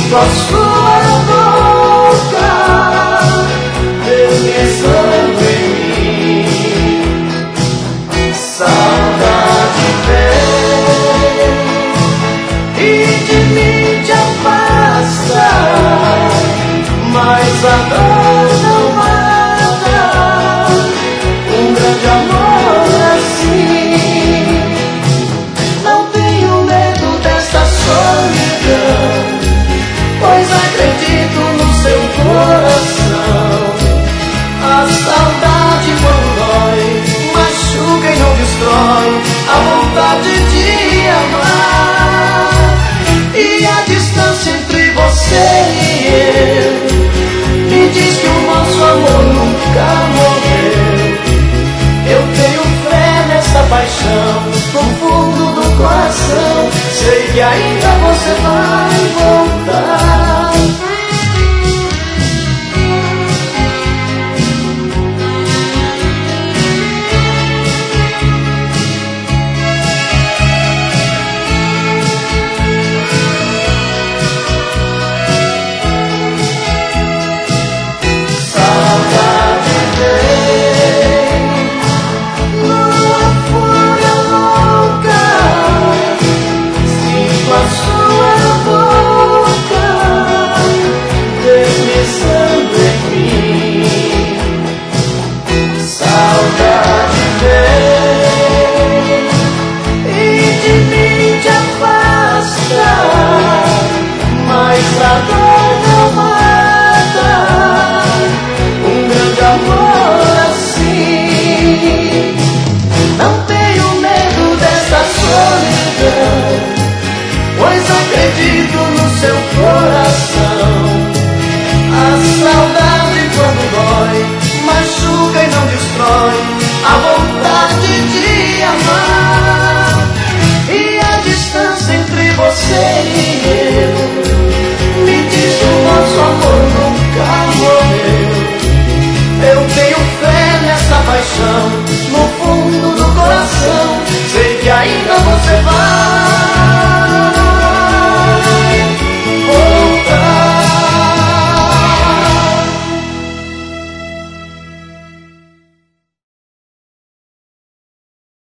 com sua boca, deslizando em mim. Saudade vem e de mim te afasta, mas a dor não mata um grande amor assim. Não tenho medo desta solidão, pois acredito no seu coração. A saudade quando dói, machuca e não destrói a vontade de amar. E a distância entre você e eu me diz que o nosso amor nunca morreu. Eu tenho fé nessa paixão, no fundo do coração, sei que ainda você vai voltar.